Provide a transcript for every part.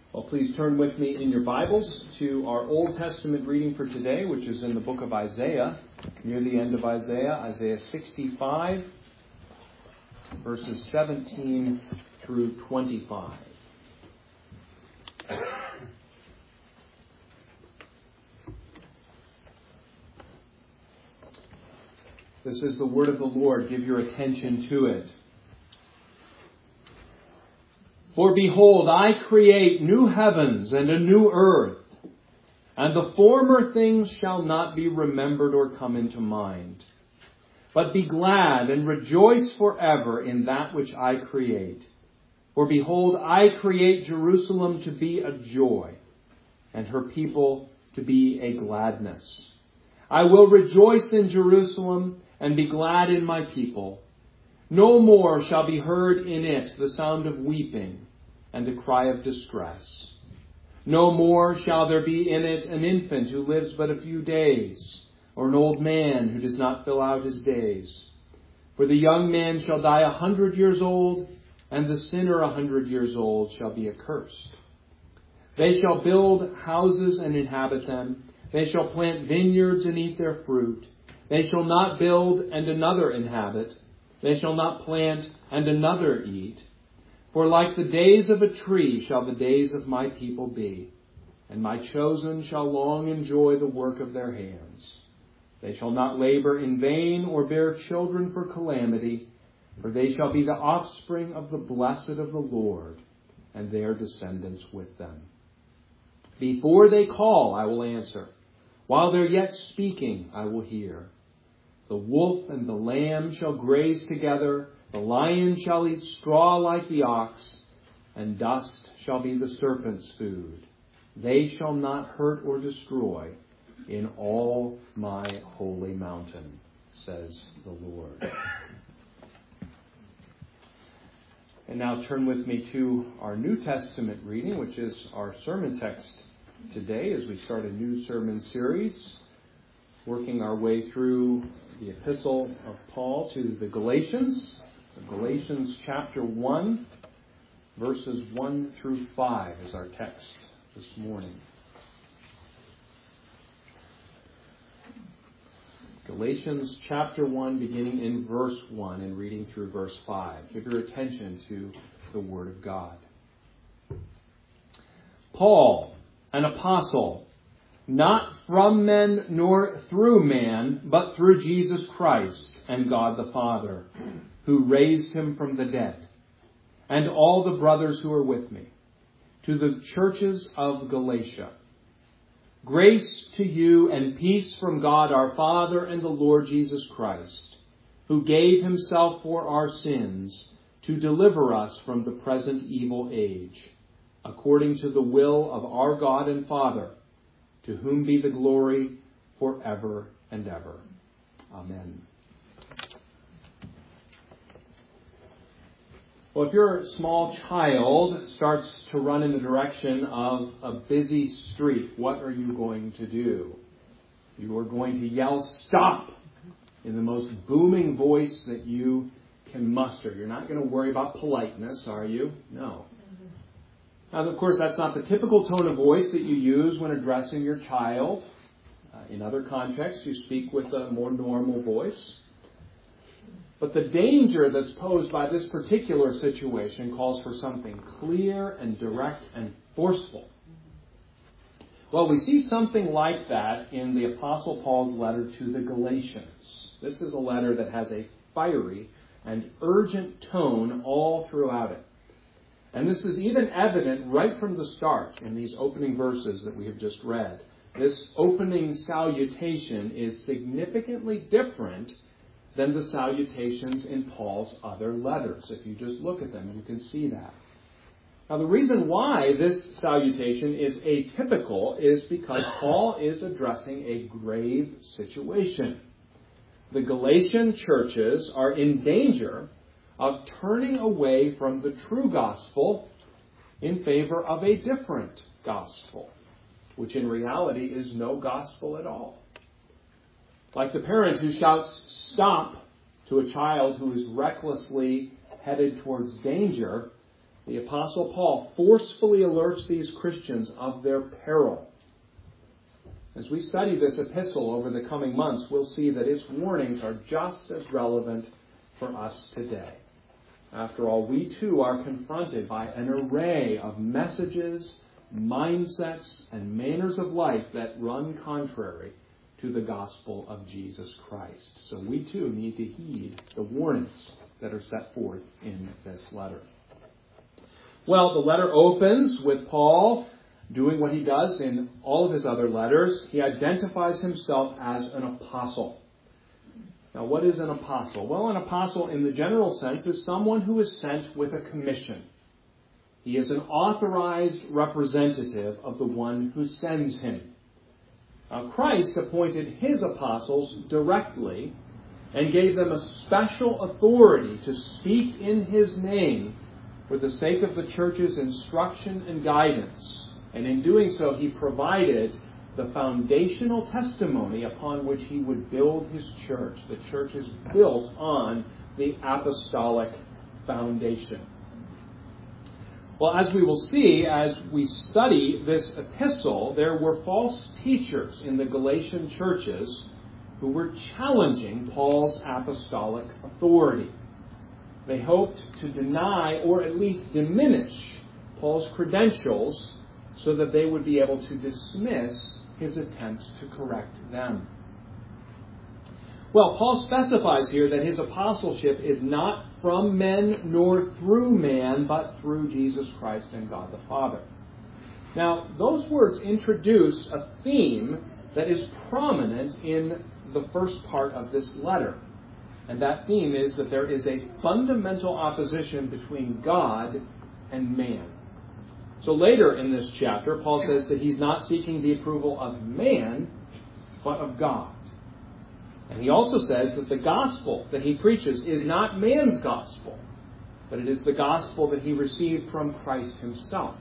Well, please turn with me in your Bibles to our Old Testament reading for today, which is in the book of Isaiah, near the end of Isaiah, Isaiah 65, verses 17 through 25. This is the word of the Lord. Give your attention to it. For behold, I create new heavens and a new earth, and the former things shall not be remembered or come into mind. But be glad and rejoice forever in that which I create. For behold, I create Jerusalem to be a joy, and her people to be a gladness. I will rejoice in Jerusalem and be glad in my people. No more shall be heard in it the sound of weeping and the cry of distress. No more shall there be in it an infant who lives but a few days, or an old man who does not fill out his days. For the young man shall die 100 years old, and the sinner 100 years old shall be accursed. They shall build houses and inhabit them. They shall plant vineyards and eat their fruit. They shall not build and another inhabit. They shall not plant and another eat. For like the days of a tree shall the days of my people be, and my chosen shall long enjoy the work of their hands. They shall not labor in vain or bear children for calamity, for they shall be the offspring of the blessed of the Lord, and their descendants with them. Before they call, I will answer. While they're yet speaking, I will hear. The wolf and the lamb shall graze together. The lion shall eat straw like the ox, and dust shall be the serpent's food. They shall not hurt or destroy in all my holy mountain, says the Lord. And now turn with me to our New Testament reading, which is our sermon text today as we start a new sermon series, working our way through the epistle of Paul to the Galatians. So Galatians chapter 1, verses 1 through 5 is our text this morning. Galatians chapter 1, beginning in verse 1 and reading through verse 5. Give your attention to the Word of God. Paul, an apostle, not from men nor through man, but through Jesus Christ and God the Father, who raised him from the dead, and all the brothers who are with me, to the churches of Galatia. Grace to you and peace from God our Father and the Lord Jesus Christ, who gave himself for our sins to deliver us from the present evil age, according to the will of our God and Father, to whom be the glory forever and ever. Amen. Well, if your small child starts to run in the direction of a busy street, what are you going to do? You are going to yell, "Stop!" in the most booming voice that you can muster. You're not going to worry about politeness, are you? No. Now, of course, that's not the typical tone of voice that you use when addressing your child. In other contexts, you speak with a more normal voice. But the danger that's posed by this particular situation calls for something clear and direct and forceful. Well, we see something like that in the Apostle Paul's letter to the Galatians. This is a letter that has a fiery and urgent tone all throughout it. And this is even evident right from the start in these opening verses that we have just read. This opening salutation is significantly different than the salutations in Paul's other letters. If you just look at them, you can see that. Now, the reason why this salutation is atypical is because Paul is addressing a grave situation. The Galatian churches are in danger of turning away from the true gospel in favor of a different gospel, which in reality is no gospel at all. Like the parent who shouts "stop" to a child who is recklessly headed towards danger, the Apostle Paul forcefully alerts these Christians of their peril. As we study this epistle over the coming months, we'll see that its warnings are just as relevant for us today. After all, we too are confronted by an array of messages, mindsets, and manners of life that run contrary to the gospel of Jesus Christ. So we too need to heed the warnings that are set forth in this letter. Well, the letter opens with Paul doing what he does in all of his other letters. He identifies himself as an apostle. Now, what is an apostle? Well, an apostle in the general sense is someone who is sent with a commission. He is an authorized representative of the one who sends him. Now, Christ appointed his apostles directly and gave them a special authority to speak in his name for the sake of the church's instruction and guidance. And in doing so, he provided the foundational testimony upon which he would build his church. The church is built on the apostolic foundation. Well, as we will see as we study this epistle, there were false teachers in the Galatian churches who were challenging Paul's apostolic authority. They hoped to deny or at least diminish Paul's credentials so that they would be able to dismiss his attempts to correct them. Well, Paul specifies here that his apostleship is not from men nor through man, but through Jesus Christ and God the Father. Now, those words introduce a theme that is prominent in the first part of this letter. And that theme is that there is a fundamental opposition between God and man. So later in this chapter, Paul says that he's not seeking the approval of man, but of God. And he also says that the gospel that he preaches is not man's gospel, but it is the gospel that he received from Christ himself.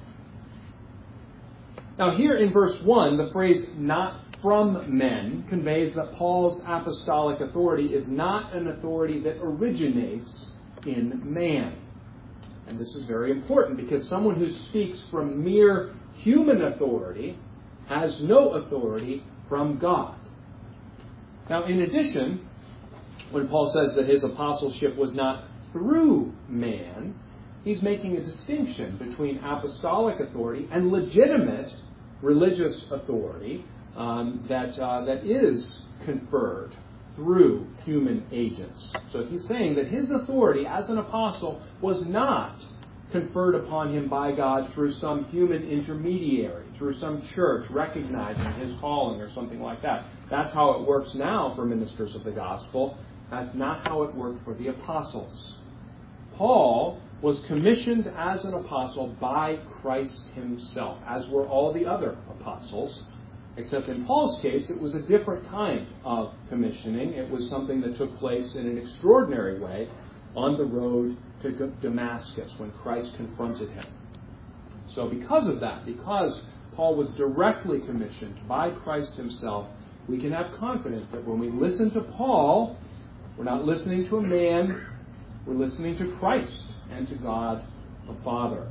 Now here in verse 1, the phrase "not from men" conveys that Paul's apostolic authority is not an authority that originates in man. And this is very important because someone who speaks from mere human authority has no authority from God. Now, in addition, when Paul says that his apostleship was not through man, he's making a distinction between apostolic authority and legitimate religious authority that is conferred through human agents. So he's saying that his authority as an apostle was not conferred upon him by God through some human intermediary, through some church recognizing his calling or something like that. That's how it works now for ministers of the gospel. That's not how it worked for the apostles. Paul was commissioned as an apostle by Christ himself, as were all the other apostles. Except in Paul's case, it was a different kind of commissioning. It was something that took place in an extraordinary way on the road to Damascus when Christ confronted him. So because of that, because Paul was directly commissioned by Christ himself, we can have confidence that when we listen to Paul, we're not listening to a man, we're listening to Christ and to God the Father.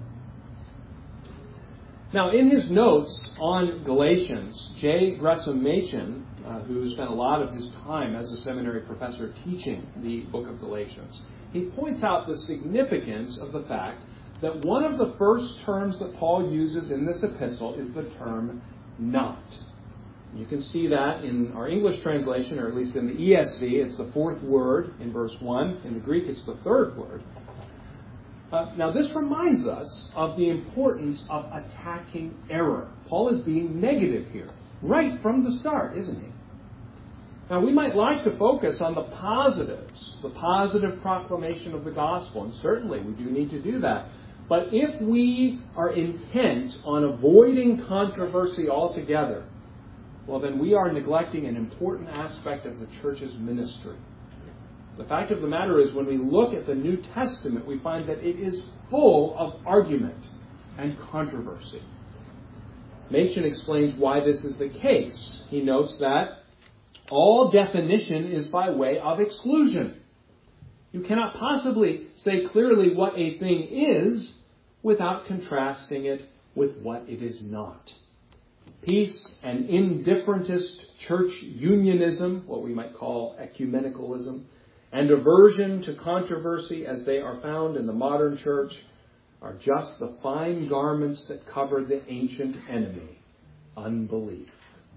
Now, in his notes on Galatians, J. Gresham Machen, who spent a lot of his time as a seminary professor teaching the book of Galatians, he points out the significance of the fact that one of the first terms that Paul uses in this epistle is the term "not." You can see that in our English translation, or at least in the ESV, it's the fourth word in verse 1. In the Greek, it's the third word. Now, this reminds us of the importance of attacking error. Paul is being negative here, right from the start, isn't he? Now, we might like to focus on the positives, the positive proclamation of the gospel, and certainly we do need to do that. But if we are intent on avoiding controversy altogether, well, then we are neglecting an important aspect of the church's ministry. The fact of the matter is, when we look at the New Testament, we find that it is full of argument and controversy. Machen explains why this is the case. He notes that all definition is by way of exclusion. You cannot possibly say clearly what a thing is without contrasting it with what it is not. Peace and indifferentist church unionism, what we might call ecumenicalism, and aversion to controversy as they are found in the modern church are just the fine garments that cover the ancient enemy, unbelief.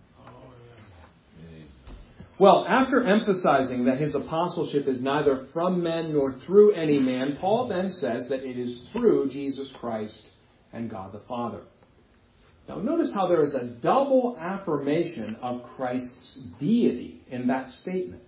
Well, after emphasizing that his apostleship is neither from men nor through any man, Paul then says that it is through Jesus Christ and God the Father. Now notice how there is a double affirmation of Christ's deity in that statement.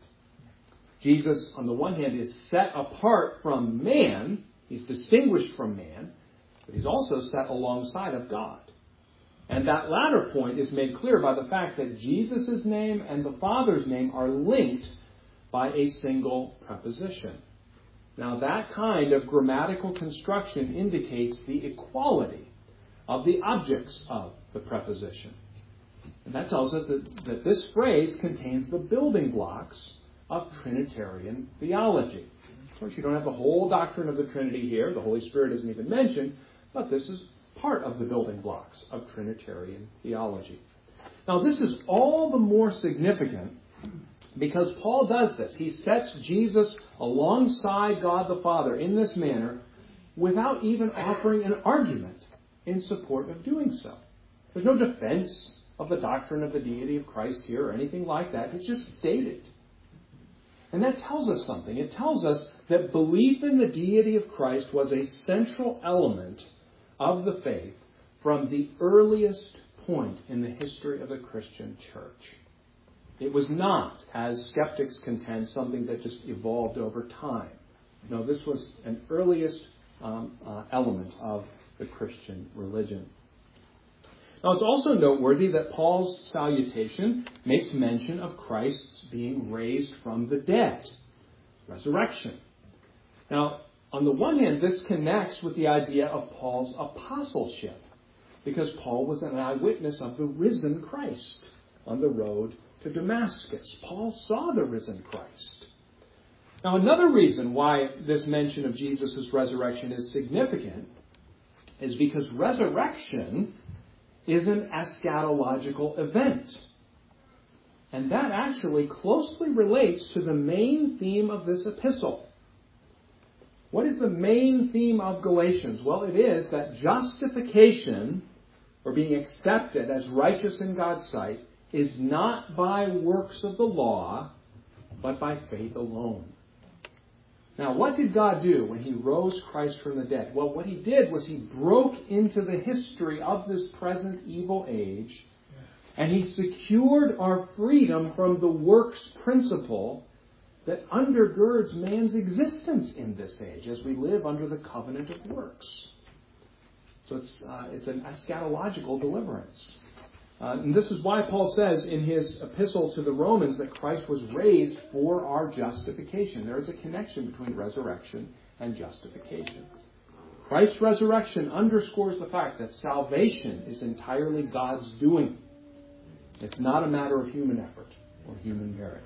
Jesus, on the one hand, is set apart from man. He's distinguished from man, but he's also set alongside of God. And that latter point is made clear by the fact that Jesus' name and the Father's name are linked by a single preposition. Now that kind of grammatical construction indicates the equality of the objects of the preposition. And that tells us that this phrase contains the building blocks of Trinitarian theology. Of course, you don't have the whole doctrine of the Trinity here. The Holy Spirit isn't even mentioned, but this is part of the building blocks of Trinitarian theology. Now, this is all the more significant because Paul does this. He sets Jesus alongside God the Father in this manner without even offering an argument in support of doing so. There's no defense of the doctrine of the deity of Christ here or anything like that. It's just stated. And that tells us something. It tells us that belief in the deity of Christ was a central element of the faith from the earliest point in the history of the Christian church. It was not, as skeptics contend, something that just evolved over time. No, this was an earliest element of the Christian religion. Now, it's also noteworthy that Paul's salutation makes mention of Christ's being raised from the dead, resurrection. Now, on the one hand, this connects with the idea of Paul's apostleship, because Paul was an eyewitness of the risen Christ on the road to Damascus. Paul saw the risen Christ. Now, another reason why this mention of Jesus' resurrection is significant is because resurrection is an eschatological event. And that actually closely relates to the main theme of this epistle. What is the main theme of Galatians? Well, it is that justification, or being accepted as righteous in God's sight, is not by works of the law, but by faith alone. Now, what did God do when he rose Christ from the dead? Well, what he did was he broke into the history of this present evil age, and he secured our freedom from the works principle that undergirds man's existence in this age as we live under the covenant of works. So it's an eschatological deliverance. And this is why Paul says in his epistle to the Romans that Christ was raised for our justification. There is a connection between resurrection and justification. Christ's resurrection underscores the fact that salvation is entirely God's doing. It's not a matter of human effort or human merit.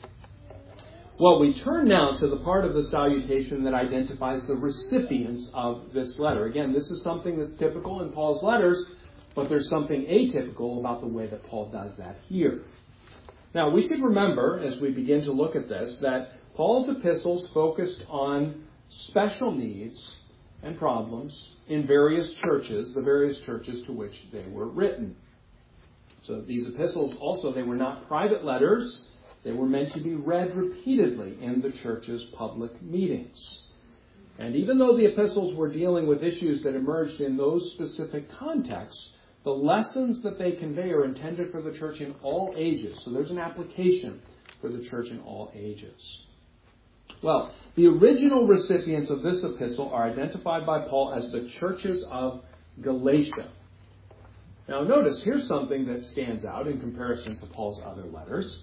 Well, we turn now to the part of the salutation that identifies the recipients of this letter. Again, this is something that's typical in Paul's letters, but there's something atypical about the way that Paul does that here. Now, we should remember, as we begin to look at this, that Paul's epistles focused on special needs and problems in various churches, the various churches to which they were written. So these epistles also, they were not private letters. They were meant to be read repeatedly in the church's public meetings. And even though the epistles were dealing with issues that emerged in those specific contexts, the lessons that they convey are intended for the church in all ages. So there's an application for the church in all ages. Well, the original recipients of this epistle are identified by Paul as the churches of Galatia. Now notice, here's something that stands out in comparison to Paul's other letters.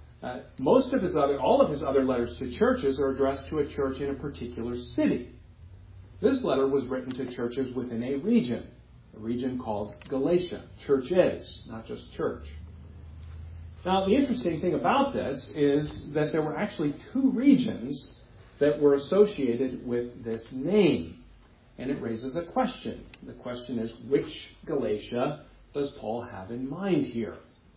All of his other letters to churches are addressed to a church in a particular city. This letter was written to churches within a region called Galatia. Churches, not just church. Now, the interesting thing about this is that there were actually two regions that were associated with this name. and it raises a question. The question is, which Galatia does Paul have in mind here?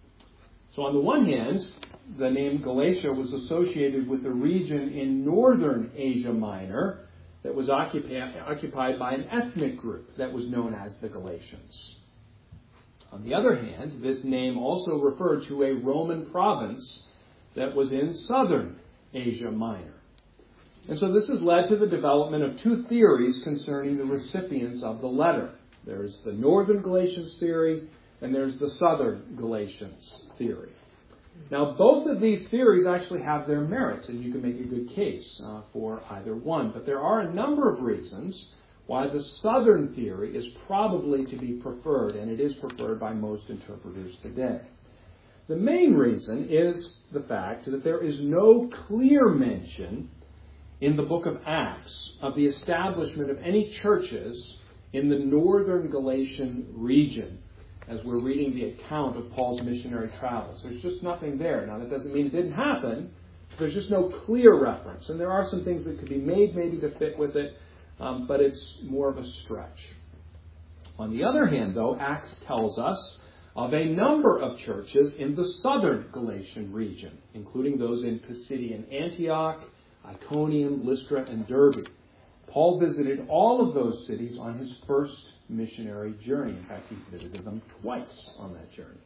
So on the one hand, the name Galatia was associated with a region in northern Asia Minor that was occupied by an ethnic group that was known as the Galatians. On the other hand, this name also referred to a Roman province that was in southern Asia Minor. And so this has led to the development of two theories concerning the recipients of the letter. There's the northern Galatians theory, and there's the southern Galatians theory. Now, both of these theories actually have their merits, and you can make a good case for either one. But there are a number of reasons why the southern theory is probably to be preferred, and it is preferred by most interpreters today. The main reason is the fact that there is no clear mention in the book of Acts of the establishment of any churches in the northern Galatian region as we're reading the account of Paul's missionary travels. There's just nothing there. Now, that doesn't mean it didn't happen. There's just no clear reference. And there are some things that could be made maybe to fit with it, but it's more of a stretch. On the other hand, though, Acts tells us of a number of churches in the southern Galatian region, including those in Pisidian Antioch, Iconium, Lystra, and Derbe. Paul visited all of those cities on his first missionary journey. In fact, he visited them twice on that journey.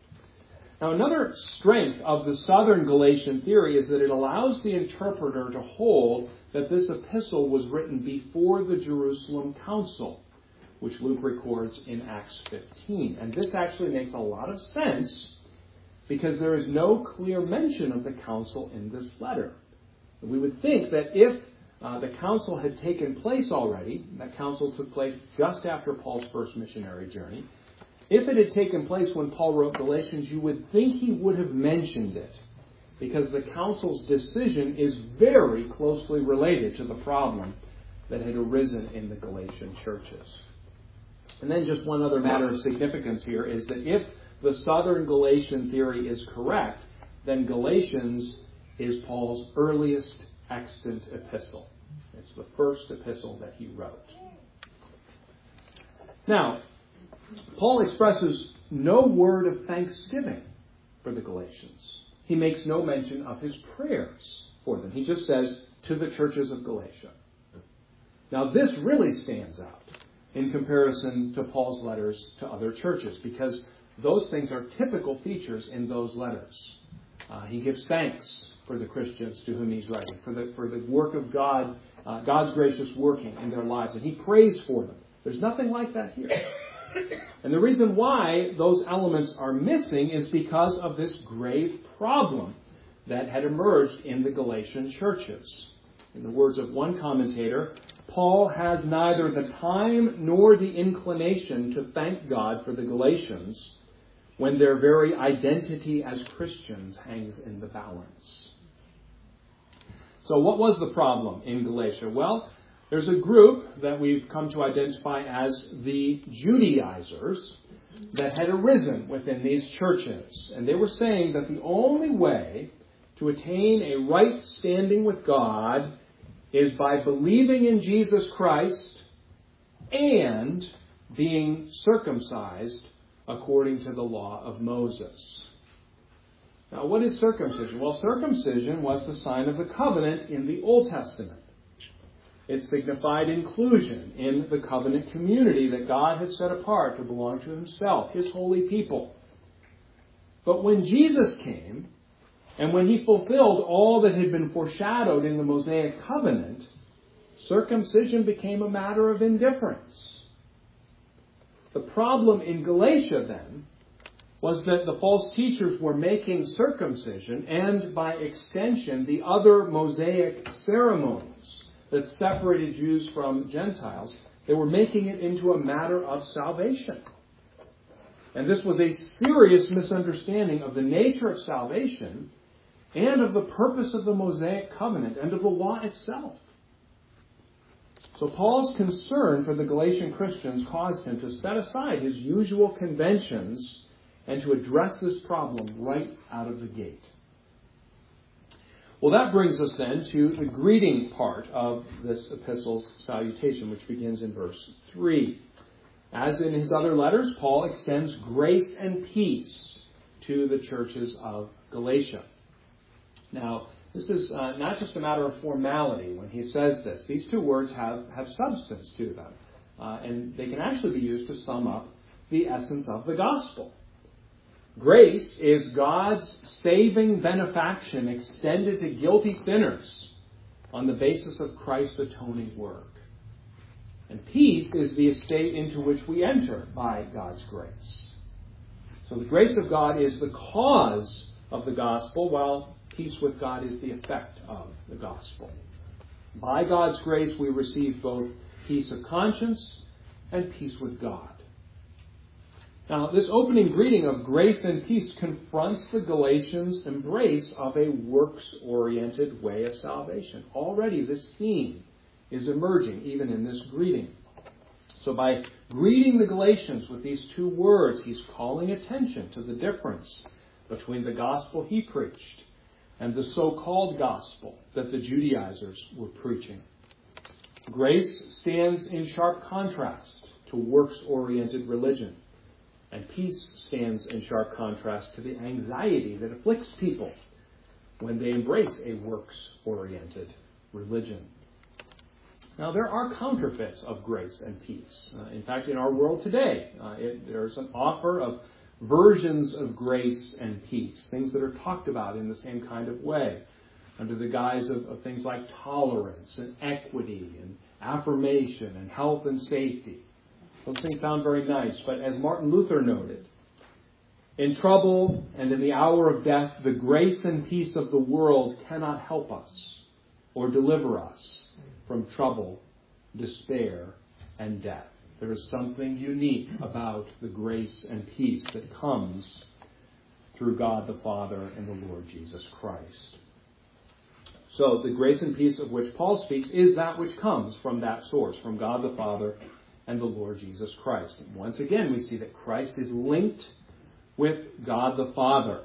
Now, another strength of the southern Galatian theory is that it allows the interpreter to hold that this epistle was written before the Jerusalem Council, which Luke records in Acts 15. And this actually makes a lot of sense because there is no clear mention of the council in this letter. We would think that if the council had taken place already, that council took place just after Paul's first missionary journey. If it had taken place when Paul wrote Galatians, you would think he would have mentioned it, because the council's decision is very closely related to the problem that had arisen in the Galatian churches. And then just one other matter of significance here is that if the southern Galatian theory is correct, then Galatians is Paul's earliest extant epistle. It's the first epistle that he wrote. Now, Paul expresses no word of thanksgiving for the Galatians. He makes no mention of his prayers for them. He just says, to the churches of Galatia. Now, this really stands out in comparison to Paul's letters to other churches, because those things are typical features in those letters. He gives thanks for the Christians to whom he's writing, for the work of God, God's gracious working in their lives, and he prays for them. There's nothing like that here. And the reason why those elements are missing is because of this grave problem that had emerged in the Galatian churches. In the words of one commentator, Paul has neither the time nor the inclination to thank God for the Galatians when their very identity as Christians hangs in the balance. So what was the problem in Galatia? Well, there's a group that we've come to identify as the Judaizers that had arisen within these churches. And they were saying that the only way to attain a right standing with God is by believing in Jesus Christ and being circumcised according to the law of Moses. Now, what is circumcision? Well, circumcision was the sign of the covenant in the Old Testament. It signified inclusion in the covenant community that God had set apart to belong to himself, his holy people. But when Jesus came, and when he fulfilled all that had been foreshadowed in the Mosaic covenant, circumcision became a matter of indifference. The problem in Galatia, then, was that the false teachers were making circumcision, and by extension, the other Mosaic ceremonies that separated Jews from Gentiles, they were making it into a matter of salvation. And this was a serious misunderstanding of the nature of salvation and of the purpose of the Mosaic covenant and of the law itself. So Paul's concern for the Galatian Christians caused him to set aside his usual conventions and to address this problem right out of the gate. Well, that brings us then to the greeting part of this epistle's salutation, which begins in verse 3. As in his other letters, Paul extends grace and peace to the churches of Galatia. Now, this is not just a matter of formality when he says this. These two words have substance to them, and they can actually be used to sum up the essence of the gospel. Grace is God's saving benefaction extended to guilty sinners on the basis of Christ's atoning work. And peace is the estate into which we enter by God's grace. So the grace of God is the cause of the gospel, while peace with God is the effect of the gospel. By God's grace we receive both peace of conscience and peace with God. Now, this opening greeting of grace and peace confronts the Galatians' embrace of a works-oriented way of salvation. Already this theme is emerging even in this greeting. So by greeting the Galatians with these two words, he's calling attention to the difference between the gospel he preached and the so-called gospel that the Judaizers were preaching. Grace stands in sharp contrast to works-oriented religion. And peace stands in sharp contrast to the anxiety that afflicts people when they embrace a works-oriented religion. Now, there are counterfeits of grace and peace. In fact, in our world today, there's an offer of versions of grace and peace, things that are talked about in the same kind of way, under the guise of things like tolerance and equity and affirmation and health and safety. Those things sound very nice, but as Martin Luther noted, in trouble and in the hour of death, the grace and peace of the world cannot help us or deliver us from trouble, despair, and death. There is something unique about the grace and peace that comes through God the Father and the Lord Jesus Christ. So the grace and peace of which Paul speaks is that which comes from that source, from God the Father and the Lord Jesus Christ. And once again, we see that Christ is linked with God the Father.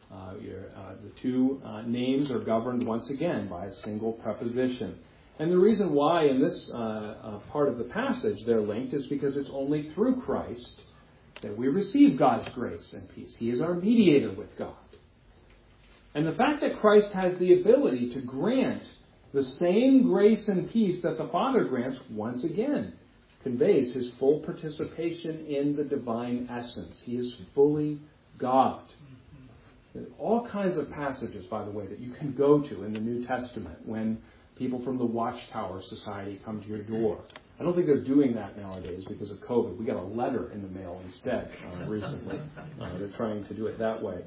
The two names are governed once again by a single preposition. And the reason why in this part of the passage they're linked is because it's only through Christ that we receive God's grace and peace. He is our mediator with God. And the fact that Christ has the ability to grant the same grace and peace that the Father grants, once again, conveys his full participation in the divine essence. He is fully God. There's all kinds of passages, by the way, that you can go to in the New Testament when people from the Watchtower Society come to your door. I don't think they're doing that nowadays because of COVID. We got a letter in the mail instead recently. They're trying to do it that way.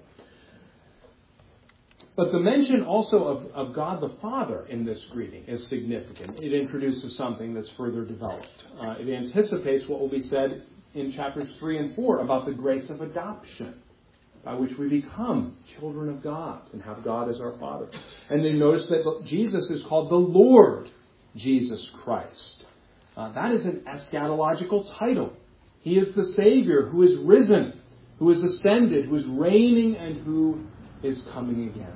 But the mention also of God the Father in this greeting is significant. It introduces something that's further developed. It anticipates what will be said in chapters 3 and 4 about the grace of adoption, by which we become children of God and have God as our Father. And then notice that Jesus is called the Lord Jesus Christ. That is an eschatological title. He is the Savior who is risen, who is ascended, who is reigning, and who is coming again.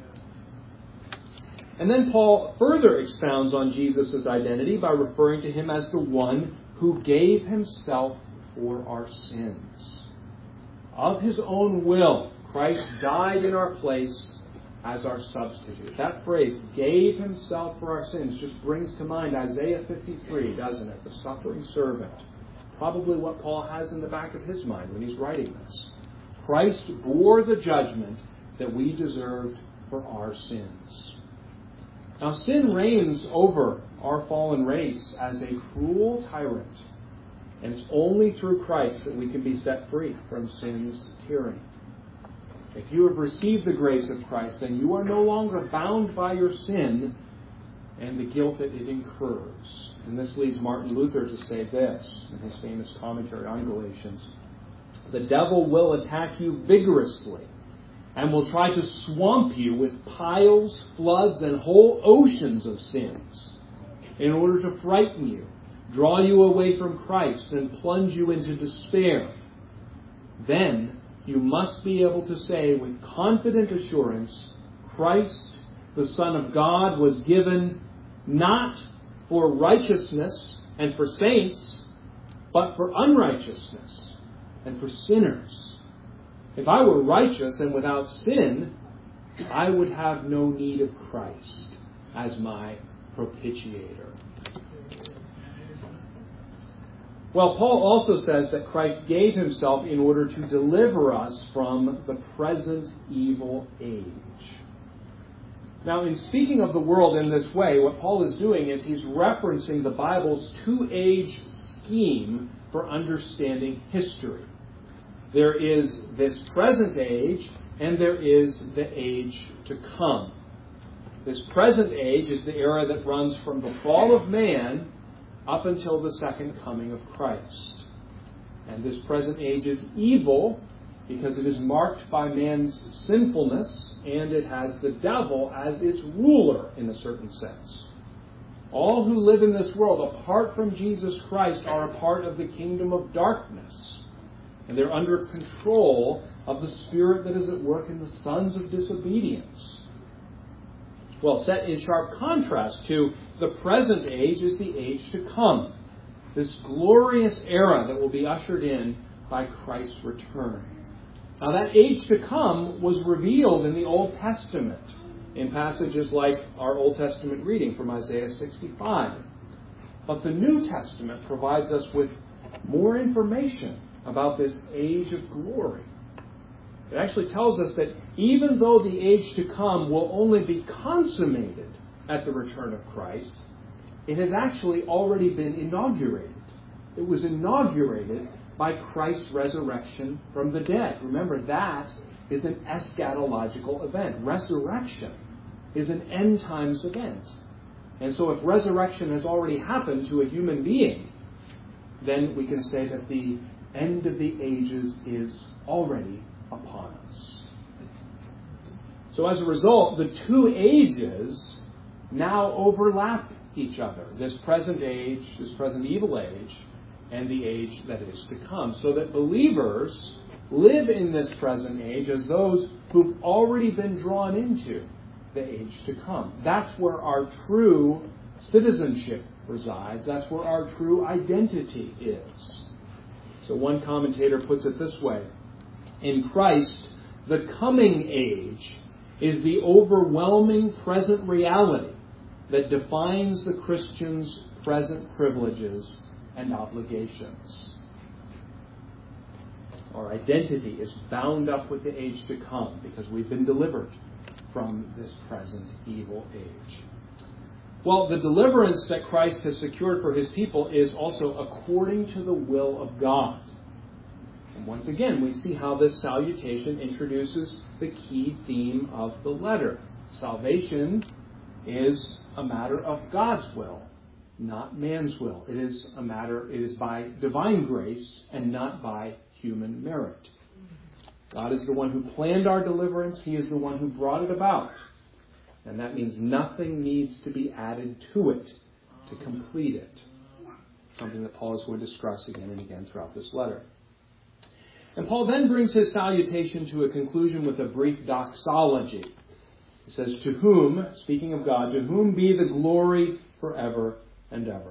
And then Paul further expounds on Jesus' identity by referring to him as the one who gave himself for our sins. Of his own will, Christ died in our place as our substitute. That phrase, gave himself for our sins, just brings to mind Isaiah 53, doesn't it? The suffering servant. Probably what Paul has in the back of his mind when he's writing this. Christ bore the judgment that we deserved for our sins. Now, sin reigns over our fallen race as a cruel tyrant. And it's only through Christ that we can be set free from sin's tyranny. If you have received the grace of Christ, then you are no longer bound by your sin and the guilt that it incurs. And this leads Martin Luther to say this in his famous commentary on Galatians. The devil will attack you vigorously and will try to swamp you with piles, floods, and whole oceans of sins in order to frighten you, draw you away from Christ, and plunge you into despair. Then you must be able to say with confident assurance, Christ the Son of God, was given not for righteousness and for saints, but for unrighteousness and for sinners. If I were righteous and without sin, I would have no need of Christ as my propitiator. Well, Paul also says that Christ gave himself in order to deliver us from the present evil age. Now, in speaking of the world in this way, what Paul is doing is he's referencing the Bible's two-age scheme for understanding history. There is this present age, and there is the age to come. This present age is the era that runs from the fall of man up until the second coming of Christ. And this present age is evil because it is marked by man's sinfulness, and it has the devil as its ruler in a certain sense. All who live in this world apart from Jesus Christ are a part of the kingdom of darkness. And they're under control of the spirit that is at work in the sons of disobedience. Well, set in sharp contrast to the present age is the age to come. This glorious era that will be ushered in by Christ's return. Now, that age to come was revealed in the Old Testament in passages like our Old Testament reading from Isaiah 65. But the New Testament provides us with more information about this age of glory. It actually tells us that even though the age to come will only be consummated at the return of Christ, it has actually already been inaugurated. It was inaugurated by Christ's resurrection from the dead. Remember, that is an eschatological event. Resurrection is an end times event. And so if resurrection has already happened to a human being, then we can say that the end of the ages is already upon us. So as a result, the two ages now overlap each other. This present age, this present evil age, and the age that is to come. So that believers live in this present age as those who've already been drawn into the age to come. That's where our true citizenship resides. That's where our true identity is. So one commentator puts it this way. In Christ, the coming age is the overwhelming present reality that defines the Christian's present privileges and obligations. Our identity is bound up with the age to come because we've been delivered from this present evil age. Well, the deliverance that Christ has secured for his people is also according to the will of God. And once again, we see how this salutation introduces the key theme of the letter. Salvation is a matter of God's will, not man's will. It is by divine grace and not by human merit. God is the one who planned our deliverance. He is the one who brought it about. And that means nothing needs to be added to it to complete it. Something that Paul is going to stress again and again throughout this letter. And Paul then brings his salutation to a conclusion with a brief doxology. He says, to whom, speaking of God, to whom be the glory forever and ever.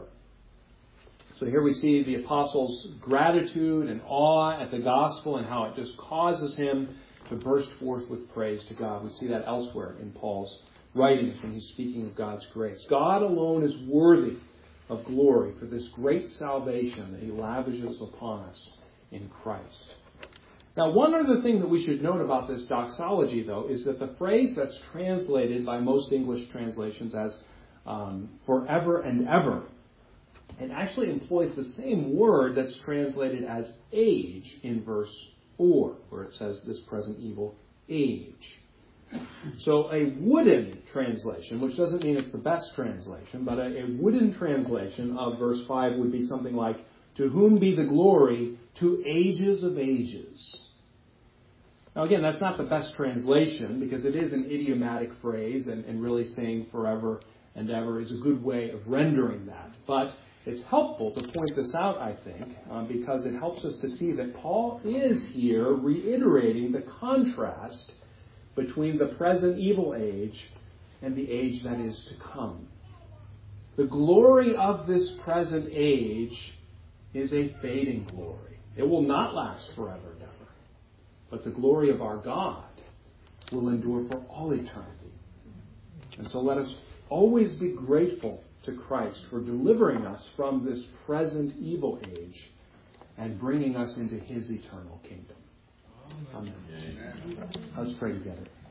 So here we see the apostle's gratitude and awe at the gospel and how it just causes him to burst forth with praise to God. We see that elsewhere in Paul's writings when he's speaking of God's grace. God alone is worthy of glory for this great salvation that he lavishes upon us in Christ. Now, one other thing that we should note about this doxology, though, is that the phrase that's translated by most English translations as forever and ever, it actually employs the same word that's translated as age in verse 4, where it says this present evil age. So a wooden translation, which doesn't mean it's the best translation, but a wooden translation of verse 5 would be something like, to whom be the glory to ages of ages. Now again, that's not the best translation because it is an idiomatic phrase and really saying forever and ever is a good way of rendering that. But it's helpful to point this out, I think, because it helps us to see that Paul is here reiterating the contrast between the present evil age and the age that is to come. The glory of this present age is a fading glory. It will not last forever and ever. But the glory of our God will endure for all eternity. And so let us always be grateful to Christ for delivering us from this present evil age and bringing us into his eternal kingdom. Amen. Let's pray together.